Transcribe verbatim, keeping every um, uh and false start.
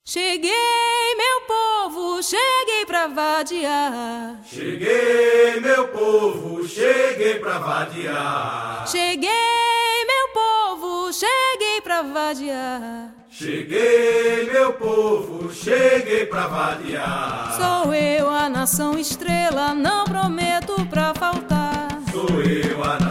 Cheguei, meu povo, cheguei pra vadiar. Cheguei, meu povo, cheguei pra vadiar. Cheguei, meu povo, cheguei pra vadiar. Cheguei, meu povo, cheguei pra vadiar. Sou eu, a nação estrela, não prometo pra faltar. Sou eu, a nação